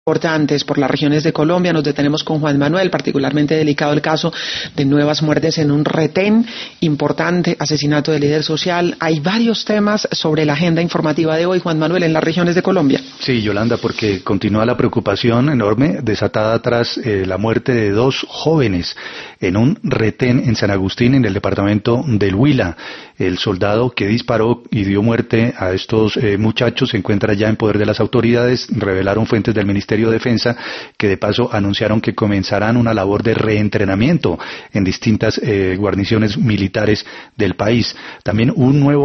importantes por las regiones de Colombia. Nos detenemos con Juan Manuel, particularmente delicado el caso de nuevas muertes en un retén importante, asesinato de líder social. Hay varios temas sobre la agenda informativa de hoy, Juan Manuel, en las regiones de Colombia. Sí, Yolanda, porque continúa la preocupación enorme desatada tras la muerte de 2 jóvenes en un retén en San Agustín, en el departamento del Huila. El soldado que disparó y dio muerte a estos muchachos se encuentra ya en poder de las autoridades, revelaron fuentes del Ministerio de Defensa, que de paso anunciaron que comenzarán una labor de reentrenamiento en distintas guarniciones militares del país. También un nuevo